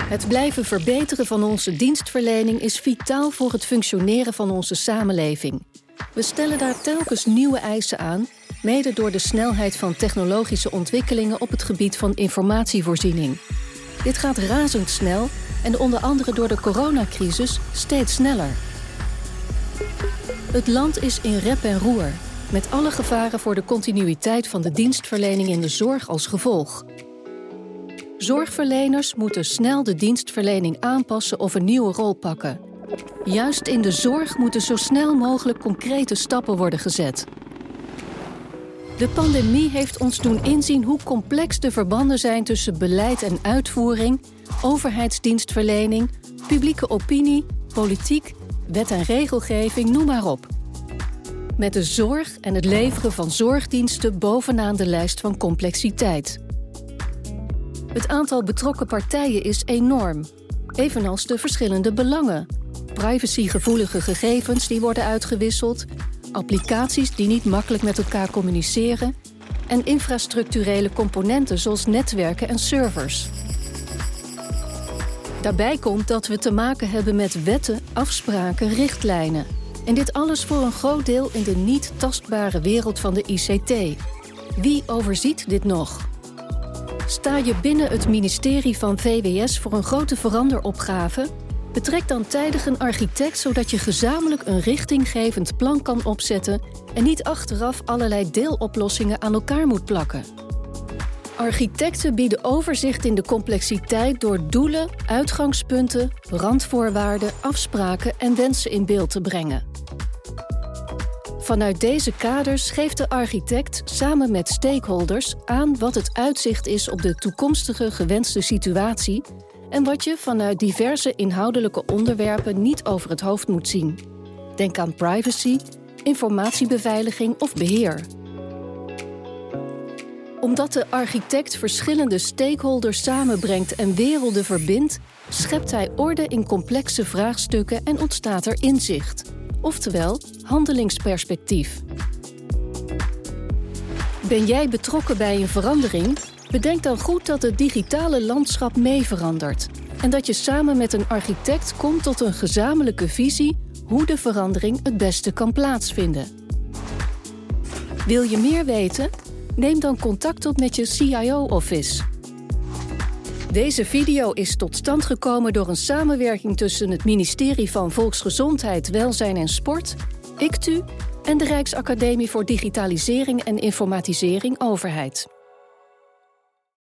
Het blijven verbeteren van onze dienstverlening is vitaal voor het functioneren van onze samenleving. We stellen daar telkens nieuwe eisen aan, mede door de snelheid van technologische ontwikkelingen op het gebied van informatievoorziening. Dit gaat razendsnel en onder andere door de coronacrisis steeds sneller. Het land is in rep en roer, met alle gevaren voor de continuïteit van de dienstverlening in de zorg als gevolg. Zorgverleners moeten snel de dienstverlening aanpassen of een nieuwe rol pakken. Juist in de zorg moeten zo snel mogelijk concrete stappen worden gezet. De pandemie heeft ons doen inzien hoe complex de verbanden zijn tussen beleid en uitvoering, overheidsdienstverlening, publieke opinie, politiek, wet en regelgeving, noem maar op. Met de zorg en het leveren van zorgdiensten bovenaan de lijst van complexiteit. Het aantal betrokken partijen is enorm, evenals de verschillende belangen. Privacygevoelige gegevens die worden uitgewisseld, applicaties die niet makkelijk met elkaar communiceren en infrastructurele componenten zoals netwerken en servers. Daarbij komt dat we te maken hebben met wetten, afspraken, richtlijnen. En dit alles voor een groot deel in de niet tastbare wereld van de ICT. Wie overziet dit nog? Sta je binnen het ministerie van VWS voor een grote veranderopgave? Betrek dan tijdig een architect zodat je gezamenlijk een richtinggevend plan kan opzetten en niet achteraf allerlei deeloplossingen aan elkaar moet plakken. Architecten bieden overzicht in de complexiteit door doelen, uitgangspunten, randvoorwaarden, afspraken en wensen in beeld te brengen. Vanuit deze kaders geeft de architect samen met stakeholders aan wat het uitzicht is op de toekomstige gewenste situatie en wat je vanuit diverse inhoudelijke onderwerpen niet over het hoofd moet zien. Denk aan privacy, informatiebeveiliging of beheer. Omdat de architect verschillende stakeholders samenbrengt en werelden verbindt, schept hij orde in complexe vraagstukken en ontstaat er inzicht. Oftewel, handelingsperspectief. Ben jij betrokken bij een verandering? Bedenk dan goed dat het digitale landschap mee verandert en dat je samen met een architect komt tot een gezamenlijke visie hoe de verandering het beste kan plaatsvinden. Wil je meer weten? Neem dan contact op met je CIO-office. Deze video is tot stand gekomen door een samenwerking tussen het ministerie van Volksgezondheid, Welzijn en Sport, ICTU en de Rijksacademie voor Digitalisering en Informatisering Overheid.